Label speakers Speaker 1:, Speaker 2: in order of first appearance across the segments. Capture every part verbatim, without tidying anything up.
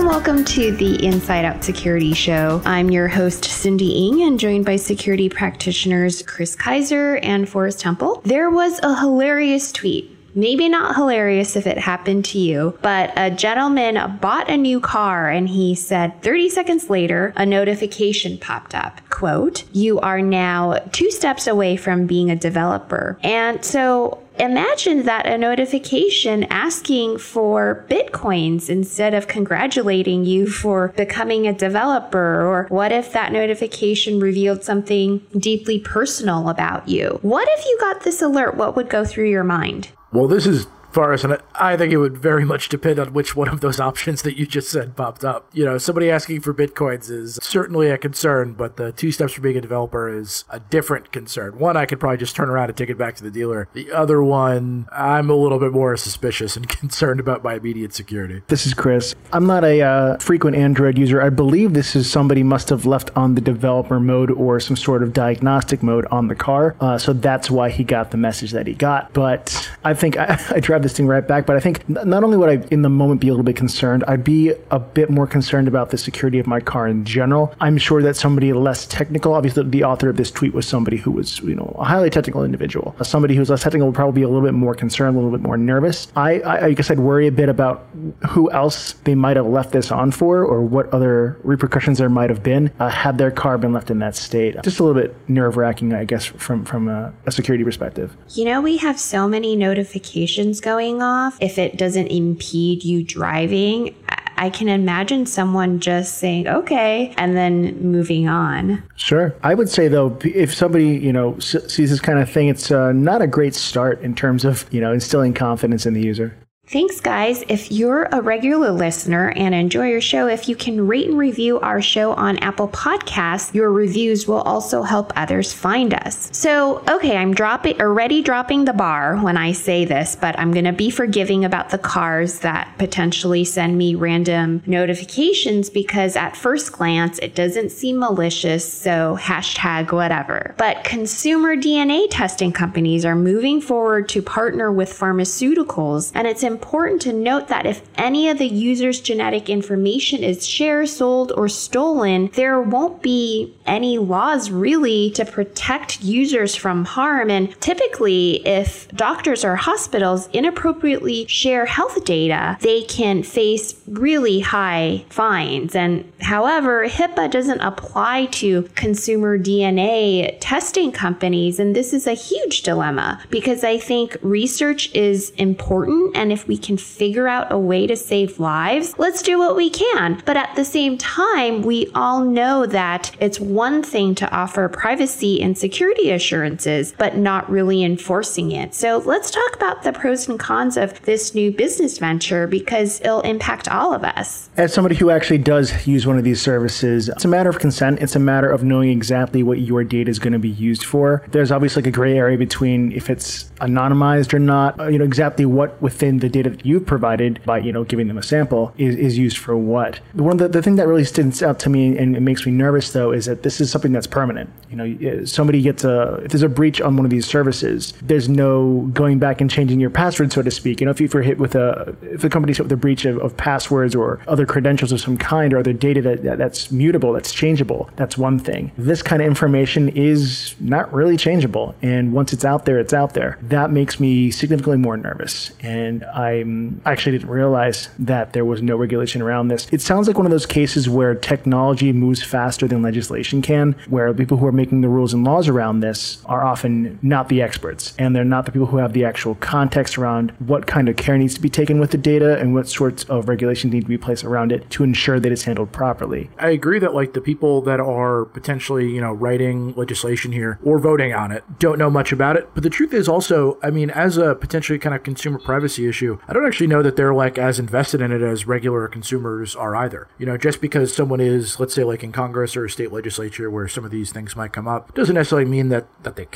Speaker 1: welcome to the Inside Out Security Show. I'm your host, Cindy Ng, and joined by security practitioners Chris Kaiser and Forrest Temple. There was a hilarious tweet. Maybe not hilarious if it happened to you, but a gentleman bought a new car and he said thirty seconds later, a notification popped up. Quote, "You are now two steps away from being a developer." And so imagine that a notification asking for Bitcoins instead of congratulating you for becoming a developer. Or what if that notification revealed something deeply personal about you? What if you got this alert? What would go through your mind?
Speaker 2: Well, this is Forrest, and I think it would very much depend on which one of those options that you just said popped up. You know, somebody asking for Bitcoins is certainly a concern, but the two steps for being a developer is a different concern. One, I could probably just turn around and take it back to the dealer. The other one, I'm a little bit more suspicious and concerned about my immediate security.
Speaker 3: This is Chris. I'm not a uh, frequent Android user. I believe this is somebody must have left on the developer mode or some sort of diagnostic mode on the car. Uh, so that's why he got the message that he got. But I think I, I drive this thing right back, but I think not only would I in the moment be a little bit concerned, I'd be a bit more concerned about the security of my car in general. I'm sure that somebody less technical, obviously the author of this tweet was somebody who was, you know, a highly technical individual. Somebody who's less technical would probably be a little bit more concerned, a little bit more nervous. I, I, I guess I'd worry a bit about who else they might have left this on for, or what other repercussions there might have been uh, had their car been left in that state. Just a little bit nerve-wracking, I guess, from, from a, a security perspective.
Speaker 1: You know, we have so many notifications going off. If it doesn't impede you driving, I can imagine someone just saying, okay, and then moving on.
Speaker 3: Sure. I would say, though, if somebody, you know, sees this kind of thing, it's uh, not a great start in terms of, you know, instilling confidence in the user.
Speaker 1: Thanks, guys. If you're a regular listener and enjoy your show, if you can rate and review our show on Apple Podcasts, your reviews will also help others find us. So, okay, I'm dropping, already dropping the bar when I say this, but I'm going to be forgiving about the cars that potentially send me random notifications because at first glance, it doesn't seem malicious, so hashtag whatever. But consumer D N A testing companies are moving forward to partner with pharmaceuticals, and it's important important to note that if any of the user's genetic information is shared, sold, or stolen, there won't be any laws really to protect users from harm. And typically, if doctors or hospitals inappropriately share health data, they can face really high fines. And however, HIPAA doesn't apply to consumer D N A testing companies. And this is a huge dilemma because I think research is important. And if we can figure out a way to save lives, let's do what we can. But at the same time, we all know that it's one thing to offer privacy and security assurances, but not really enforcing it. So let's talk about the pros and cons of this new business venture because it'll impact all of us.
Speaker 3: As somebody who actually does use one of these services, it's a matter of consent. It's a matter of knowing exactly what your data is going to be used for. There's obviously like a gray area between if it's anonymized or not, you know, exactly what within the data that you've provided by, you know, giving them a sample is, is used for what. One of the, the thing that really stands out to me and it makes me nervous though is that this is something that's permanent. You know, somebody gets a, if there's a breach on one of these services, there's no going back and changing your password, so to speak. You know, if you're hit with a, if the company's hit with a breach of, of passwords or other credentials of some kind or other data that, that that's mutable, that's changeable, that's one thing. This kind of information is not really changeable. And once it's out there, it's out there. That makes me significantly more nervous. And I'm I actually didn't realize that there was no regulation around this. It sounds like one of those cases where technology moves faster than legislation can, where the people who are making the rules and laws around this are often not the experts, and they're not the people who have the actual context around what kind of care needs to be taken with the data and what sorts of regulations need to be placed around it to ensure that it's handled properly.
Speaker 2: I agree that like the people that are potentially, you know, writing legislation here or voting on it don't know much about it. But the truth is also, I mean, as a potentially kind of consumer privacy issue, I don't actually know that they're like as invested in it as regular consumers are either. You know, just because someone is, let's say like in Congress or a state legislature where some of these things might come up, doesn't necessarily mean that, that they care.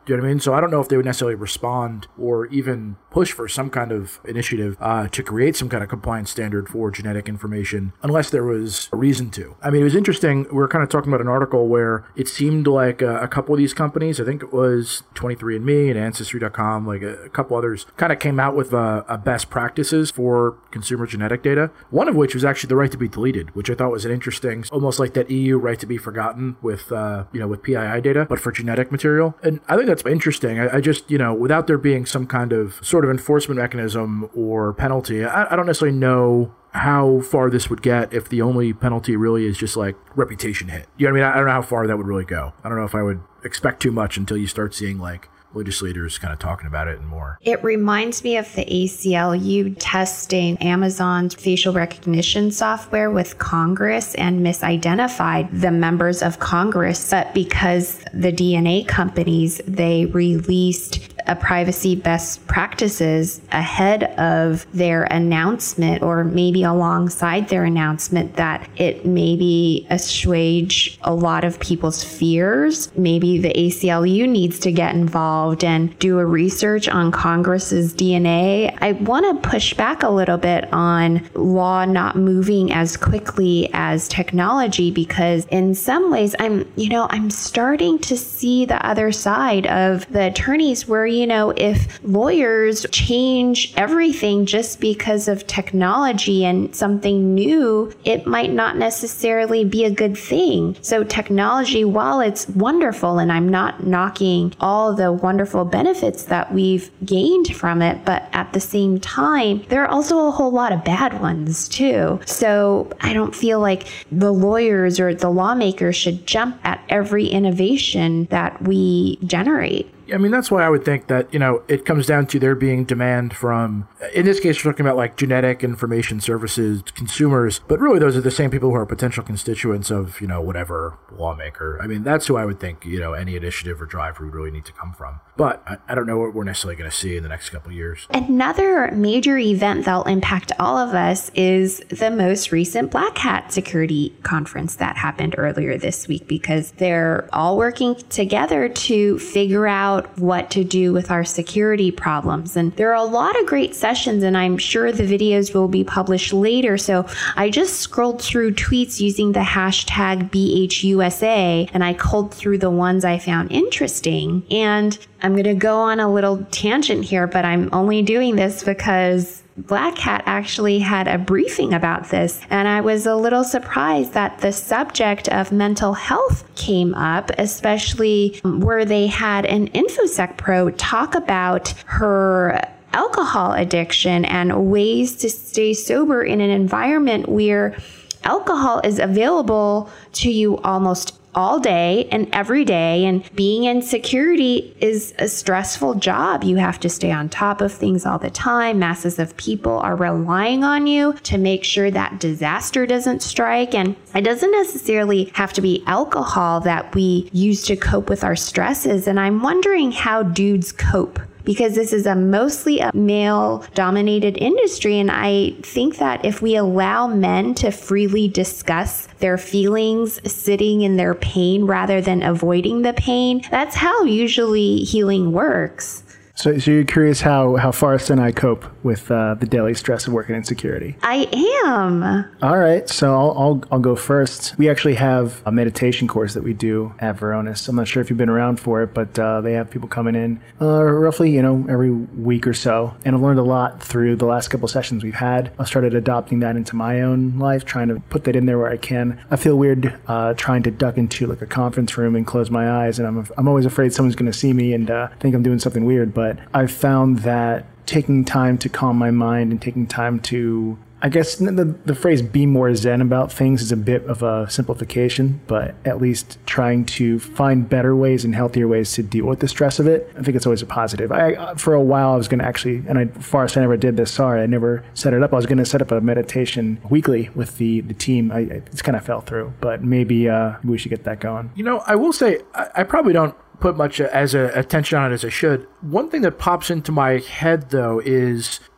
Speaker 2: Do you know what I mean? So I don't know if they would necessarily respond or even push for some kind of initiative uh, to create some kind of compliance standard for genetic information unless there was a reason to. I mean, it was interesting. We were kind of talking about an article where it seemed like a, a couple of these companies, I think it was twenty-three and me and Ancestry dot com, like a, a couple others, kind of came out with uh, a best practices for consumer genetic data, one of which was actually the right to be deleted, which I thought was an interesting, almost like that E U right to be forgotten with, uh, you know, with P I I data, but for genetic material. And I think that's interesting. I, I just, you know, without there being some kind of sort of enforcement mechanism or penalty, I, I don't necessarily know how far this would get if the only penalty really is just like reputation hit. You know what I mean? I don't know how far that would really go. I don't know if I would expect too much until you start seeing like legislators kind of talking about it and more.
Speaker 1: It reminds me of the A C L U testing Amazon's facial recognition software with Congress and misidentified the members of Congress. But because the D N A companies, they released a privacy best practices ahead of their announcement, or maybe alongside their announcement, that it maybe assuage a lot of people's fears. Maybe the A C L U needs to get involved and do a research on Congress's D N A. I want to push back a little bit on law not moving as quickly as technology, because in some ways I'm, you know, I'm starting to see the other side of the attorneys where, you know, if lawyers change everything just because of technology and something new, it might not necessarily be a good thing. So technology, while it's wonderful, and I'm not knocking all the wonderful benefits that we've gained from it, but at the same time, there are also a whole lot of bad ones too. So I don't feel like the lawyers or the lawmakers should jump at every innovation that we generate.
Speaker 2: I mean, that's why I would think that, you know, it comes down to there being demand from, in this case, we're talking about like genetic information services, consumers, but really those are the same people who are potential constituents of, you know, whatever lawmaker. I mean, that's who I would think, you know, any initiative or drive would really need to come from. But I, I don't know what we're necessarily going to see in the next couple of years.
Speaker 1: Another major event that'll impact all of us is the most recent Black Hat Security Conference that happened earlier this week, because they're all working together to figure out what to do with our security problems. And there are a lot of great sessions, and I'm sure the videos will be published later. So I just scrolled through tweets using the hashtag B H U S A, and I culled through the ones I found interesting. And I'm going to go on a little tangent here, but I'm only doing this because Black Hat actually had a briefing about this, and I was a little surprised that the subject of mental health came up, especially where they had an InfoSec pro talk about her alcohol addiction and ways to stay sober in an environment where alcohol is available to you almost all day and every day, and being in security is a stressful job. You have to stay on top of things all the time. Masses of people are relying on you to make sure that disaster doesn't strike. And it doesn't necessarily have to be alcohol that we use to cope with our stresses. And I'm wondering how dudes cope, because this is a mostly a male-dominated industry. And I think that if we allow men to freely discuss their feelings, sitting in their pain rather than avoiding the pain, that's how usually healing works.
Speaker 3: So, so you're curious how, how Forrest and I cope with uh, the daily stress of working in security?
Speaker 1: I am.
Speaker 3: All right. So I'll, I'll I'll go first. We actually have a meditation course that we do at Varonis. I'm not sure if you've been around for it, but uh, they have people coming in uh, roughly, you know, every week or so. And I've learned a lot through the last couple of sessions we've had. I started adopting that into my own life, trying to put that in there where I can. I feel weird uh, trying to duck into like a conference room and close my eyes. And I'm I'm always afraid someone's going to see me and uh, think I'm doing something weird. But I've found that taking time to calm my mind and taking time to, I guess the, the phrase be more zen about things is a bit of a simplification, but at least trying to find better ways and healthier ways to deal with the stress of it. I think it's always a positive. I, for a while, I was going to actually, and I, Forrest, I never did this, sorry, I never set it up. I was going to set up a meditation weekly with the, the team. I, I it's kind of fell through, but maybe uh, we should get that going.
Speaker 2: You know, I will say, I, I probably don't put much as a attention on it as I should. One thing that pops into my head though is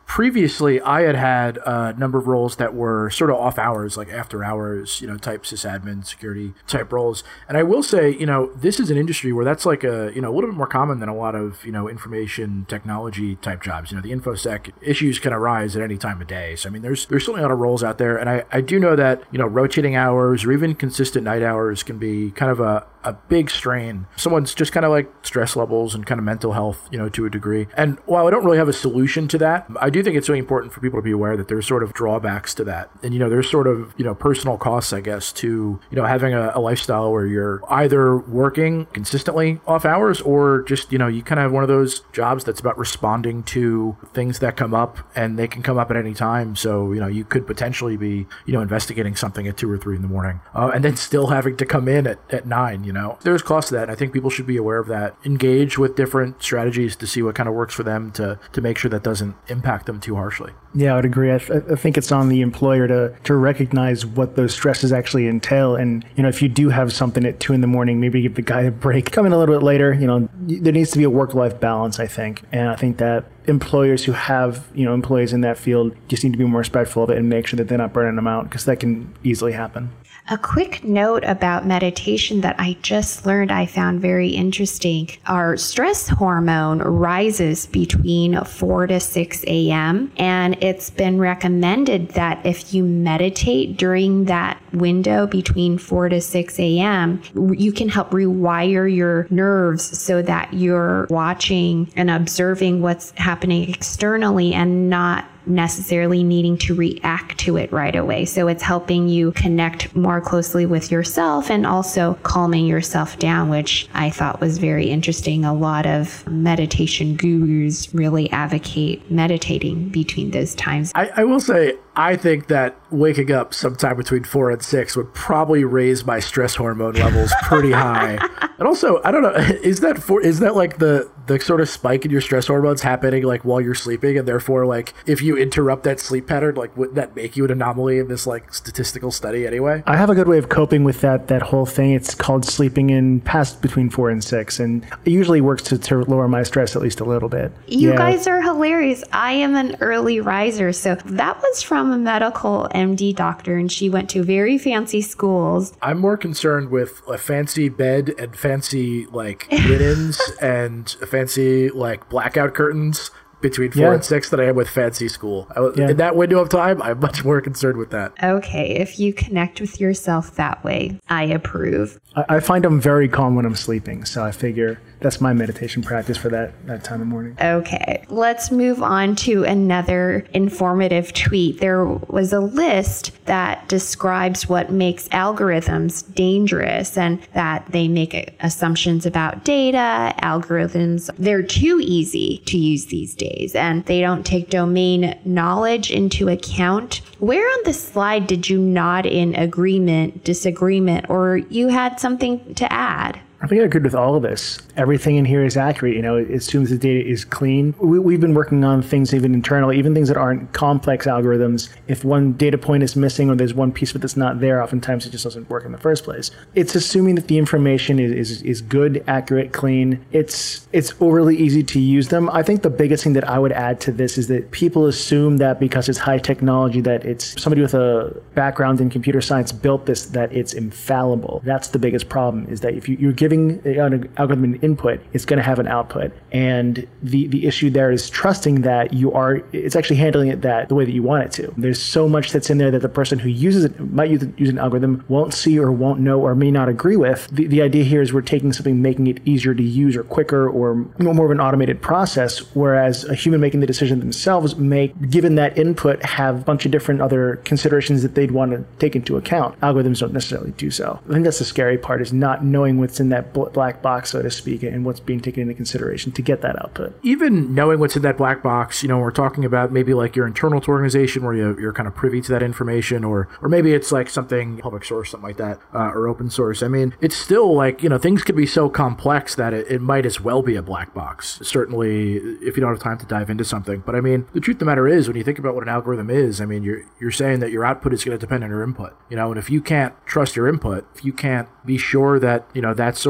Speaker 2: previously I had had a number of roles that were sort of off hours, like after hours, you know, type sysadmin, security type roles. And I will say, you know, this is an industry where that's like a, you know, a little bit more common than a lot of, you know, information technology type jobs. You know, the InfoSec issues can arise at any time of day. So, I mean, there's there's certainly a lot of roles out there. And I, I do know that, you know, rotating hours or even consistent night hours can be kind of a, a big strain. Someone's just kind of like stress levels and kind of mental health, you know, to a degree. And while I don't really have a solution to that, I do think it's really important for people to be aware that there's sort of drawbacks to that. And, you know, there's sort of, you know, personal costs, I guess, to, you know, having a, a lifestyle where you're either working consistently off hours or just, you know, you kind of have one of those jobs that's about responding to things that come up, and they can come up at any time. So, you know, you could potentially be, you know, investigating something at two or three in the morning, uh, and then still having to come in at, at nine, you know. There's cost to that, and I think people should be aware of that. Engage with different strategies to see what kind of works for them to, to make sure that doesn't impact them too harshly.
Speaker 3: Yeah, I would agree. I, th- I think it's on the employer to, to recognize what those stresses actually entail. And, you know, if you do have something at two in the morning, maybe give the guy a break. Come in a little bit later. You know, there needs to be a work-life balance, I think. And I think that employers who have, you know, employees in that field just need to be more respectful of it and make sure that they're not burning them out, because that can easily happen.
Speaker 1: A quick note about meditation that I just learned I found very interesting. Our stress hormone rises between four to six a.m. and it's been recommended that if you meditate during that window between four to six a.m., you can help rewire your nerves so that you're watching and observing what's happening externally and not necessarily needing to react to it right away. So it's helping you connect more closely with yourself and also calming yourself down, which I thought was very interesting. A lot of meditation gurus really advocate meditating between those times.
Speaker 2: I, I will say, I think that waking up sometime between four and six would probably raise my stress hormone levels pretty high. And also, I don't know, is that for, is that like the, the sort of spike in your stress hormones happening like while you're sleeping, and therefore like if you interrupt that sleep pattern, like wouldn't that make you an anomaly in this like statistical study anyway?
Speaker 3: I have a good way of coping with that that whole thing. It's called sleeping in past between four and six, and it usually works to, to lower my stress at least a little bit.
Speaker 1: You
Speaker 3: yeah.
Speaker 1: guys are hilarious. I am an early riser, so that was from a medical M D doctor, and she went to very fancy schools.
Speaker 2: I'm more concerned with a fancy bed and fancy like linens and fancy like blackout curtains between four
Speaker 3: yeah.
Speaker 2: and six than I am with fancy school. I,
Speaker 3: yeah.
Speaker 2: In that window of time, I'm much more concerned with that.
Speaker 1: Okay, if you connect with yourself that way, I approve.
Speaker 3: I, I find I'm very calm when I'm sleeping, so I figure that's my meditation practice for that, that time of morning.
Speaker 1: Okay, let's move on to another informative tweet. There was a list that describes what makes algorithms dangerous and that they make assumptions about data. Algorithms, they're too easy to use these days, and they don't take domain knowledge into account. Where on the slide did you nod in agreement, disagreement, or you had something to add?
Speaker 3: I think I agree with all of this. Everything in here is accurate. You know, it assumes the data is clean. We, we've been working on things even internally, even things that aren't complex algorithms. If one data point is missing or there's one piece of it that's not there, oftentimes it just doesn't work in the first place. It's assuming that the information is, is, is good, accurate, clean. It's, it's overly easy to use them. I think the biggest thing that I would add to this is that people assume that because it's high technology, that it's somebody with a background in computer science built this, that it's infallible. That's the biggest problem, is that if you, you're giving an algorithm an input, it's going to have an output. And the, the issue there is trusting that you are, it's actually handling it that the way that you want it to. There's so much that's in there that the person who uses it, might use, use an algorithm, won't see or won't know or may not agree with. The, the idea here is we're taking something, making it easier to use or quicker or more of an automated process, whereas a human making the decision themselves may, given that input, have a bunch of different other considerations that they'd want to take into account. Algorithms don't necessarily do so. I think that's the scary part, is not knowing what's in that black box, so to speak, and what's being taken into consideration to get that output.
Speaker 2: Even knowing what's in that black box, you know, we're talking about maybe like your internal to organization where you, you're kind of privy to that information, or or maybe it's like something public source, something like that, uh, or open source. I mean, it's still like, you know, things could be so complex that it, it might as well be a black box. Certainly, if you don't have time to dive into something. But I mean, the truth of the matter is, when you think about what an algorithm is, I mean, you're you're saying that your output is going to depend on your input, you know, and if you can't trust your input, if you can't be sure that, you know, that's sort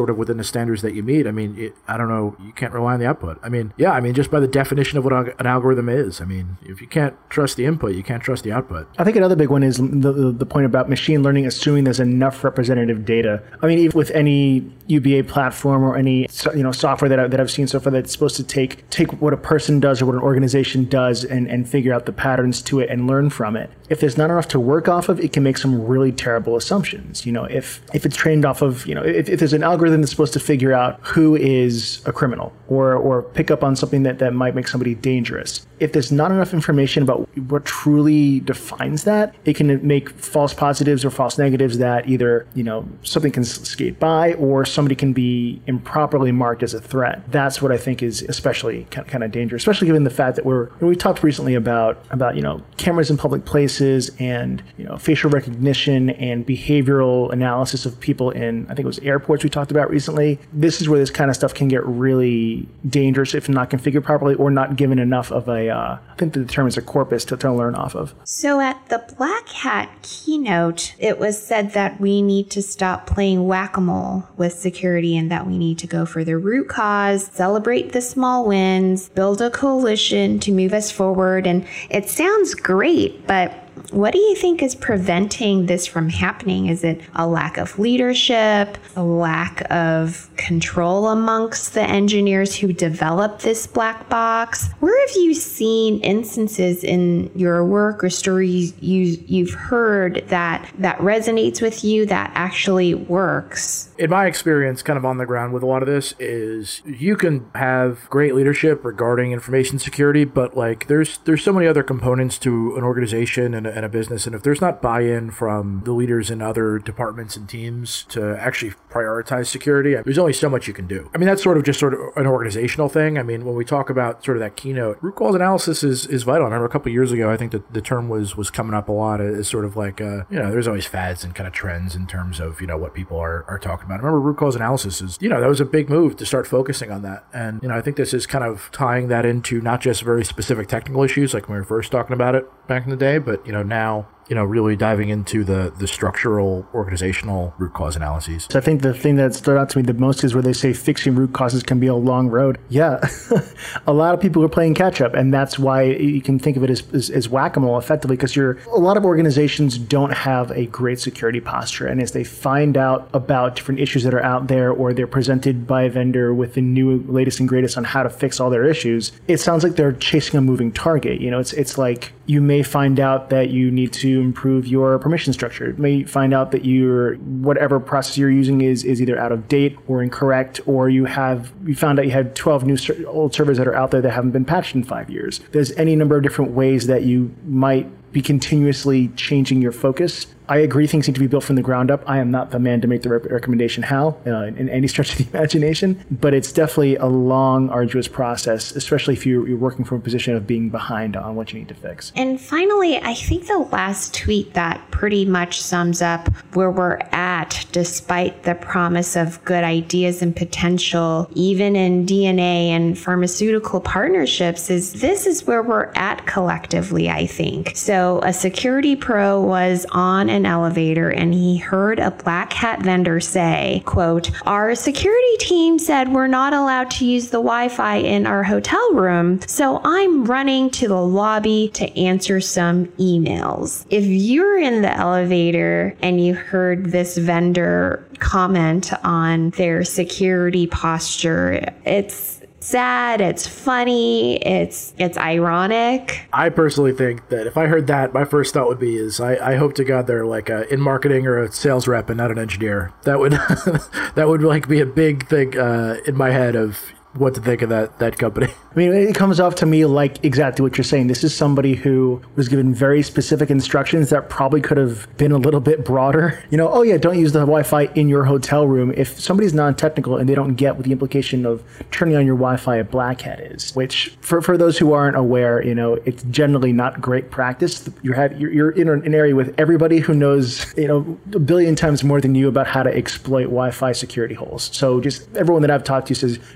Speaker 2: sort of within the standards that you meet, I mean, it, I don't know, you can't rely on the output. I mean, yeah, I mean, just by the definition of what an algorithm is, I mean, if you can't trust the input, you can't trust the output. I
Speaker 3: think another big one is the, the, the point about machine learning, assuming there's enough representative data. I mean, even with any U B A platform or any you know software that, I, that I've seen so far that's supposed to take take what a person does or what an organization does and, and figure out the patterns to it and learn from it. If there's not enough to work off of, it can make some really terrible assumptions. You know, if if it's trained off of, you know, if, if there's an algorithm that's supposed to figure out who is a criminal or or pick up on something that, that might make somebody dangerous, if there's not enough information about what truly defines that, it can make false positives or false negatives that either, you know, something can skate by or somebody can be improperly marked as a threat. That's what I think is especially kind of dangerous, especially given the fact that we're, we talked recently about, about, you know, cameras in public places and, you know, facial recognition and behavioral analysis of people in, I think it was airports we talked about recently. This is where this kind of stuff can get really dangerous if not configured properly or not given enough of a, uh, I think the term is a corpus to, to learn off of.
Speaker 1: So at the Black Hat keynote, it was said that we need to stop playing whack-a-mole with security and that we need to go for the root cause, celebrate the small wins, build a coalition to move us forward. And it sounds great, but what do you think is preventing this from happening? Is it a lack of leadership, a lack of control amongst the engineers who developed this black box? Where have you seen instances in your work or stories you, you've heard that, that resonates with you, that actually works?
Speaker 2: In my experience, kind of on the ground with a lot of this, is you can have great leadership regarding information security, but like there's there's so many other components to an organization and a, and a business, and if there's not buy-in from the leaders in other departments and teams to actually prioritize security, there's only so much you can do. I mean, that's sort of just sort of an organizational thing. I mean, when we talk about sort of that keynote, root cause analysis is, is vital. I remember a couple of years ago, I think that the term was was coming up a lot as sort of like, uh, you know, there's always fads and kind of trends in terms of, you know, what people are, are talking about. I remember root cause analysis is, you know, that was a big move to start focusing on that. And, you know, I think this is kind of tying that into not just very specific technical issues like when we were first talking about it back in the day, but, you know, now, you know, really diving into the, the structural, organizational root cause analyses.
Speaker 3: So I think the thing that stood out to me the most is where they say fixing root causes can be a long road. Yeah, a lot of people are playing catch up, and that's why you can think of it as, as, as whack-a-mole effectively, because you're a lot of organizations don't have a great security posture, and as they find out about different issues that are out there, or they're presented by a vendor with the new latest and greatest on how to fix all their issues, it sounds like they're chasing a moving target. You know, it's it's like you may find out that you need to improve your permission structure. You may find out that your whatever process you're using is is either out of date or incorrect, or you have you found out you had twelve new ser- old servers that are out there that haven't been patched in five years. There's any number of different ways that you might be continuously changing your focus. I agree things need to be built from the ground up. I am not the man to make the re- recommendation how uh, in any stretch of the imagination, but it's definitely a long, arduous process, especially if you're, you're working from a position of being behind on what you need to fix.
Speaker 1: And finally, I think the last tweet that pretty much sums up where we're at, despite the promise of good ideas and potential, even in D N A and pharmaceutical partnerships, is this is where we're at collectively, I think. So a security pro was on an elevator and he heard a black hat vendor say, quote, "Our security team said we're not allowed to use the Wi-Fi in our hotel room, so I'm running to the lobby to answer some emails." If you're in the elevator and you heard this vendor comment on their security posture, it's sad, it's funny, it's it's ironic.
Speaker 2: I personally think that if I heard that, my first thought would be is I, I hope to God they're like a, in marketing or a sales rep and not an engineer. That would that would like be a big thing uh, in my head of what to think of that that company.
Speaker 3: I mean, it comes off to me like exactly what you're saying. This is somebody who was given very specific instructions that probably could have been a little bit broader. You know, oh yeah, don't use the Wi-Fi in your hotel room. If somebody's non-technical and they don't get what the implication of turning on your Wi-Fi at Black Hat is, which for, for those who aren't aware, you know, it's generally not great practice. You're, have, you're, you're in an area with everybody who knows, you know, a billion times more than you about how to exploit Wi-Fi security holes. So just everyone that I've talked to says, turn your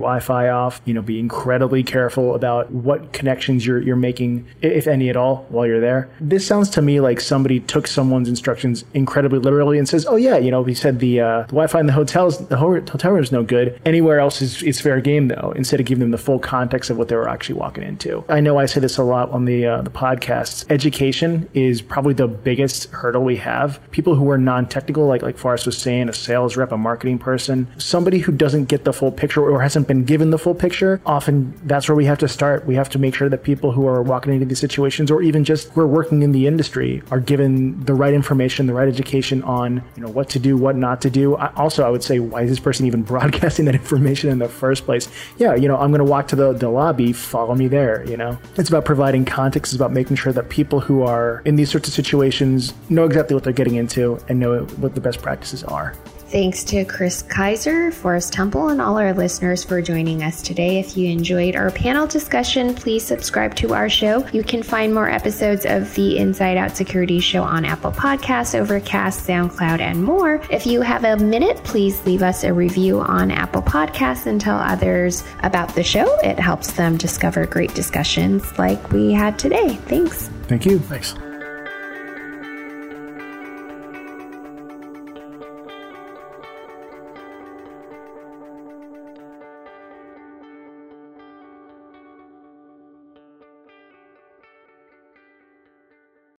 Speaker 3: Wi-Fi off. You know, be incredibly careful about what connections you're you're making, if any at all, while you're there. This sounds to me like somebody took someone's instructions incredibly literally and says, "Oh yeah, you know, we said the, uh, the Wi-Fi in the hotels, the hotel room is no good. Anywhere else is, is fair game, though." Instead of giving them the full context of what they were actually walking into. I know I say this a lot on the uh, the podcasts. Education is probably the biggest hurdle we have. People who are non-technical, like like Forrest was saying, a sales rep, a marketing person, somebody who doesn't get the full picture or hasn't been given the full picture, often that's where we have to start. We have to make sure that people who are walking into these situations, or even just who are working in the industry, are given the right information, the right education on, you know, what to do, what not to do. I, also, I would say, why is this person even broadcasting that information in the first place? Yeah, you know, I'm going to walk to the, the lobby, follow me there, you know. It's about providing context. It's about making sure that people who are in these sorts of situations know exactly what they're getting into and know what the best practices are.
Speaker 1: Thanks to Chris Kaiser, Forrest Temple, and all our listeners for joining us today. If you enjoyed our panel discussion, please subscribe to our show. You can find more episodes of the Inside Out Security Show on Apple Podcasts, Overcast, SoundCloud, and more. If you have a minute, please leave us a review on Apple Podcasts and tell others about the show. It helps them discover great discussions like we had today. Thanks.
Speaker 3: Thank you.
Speaker 2: Thanks.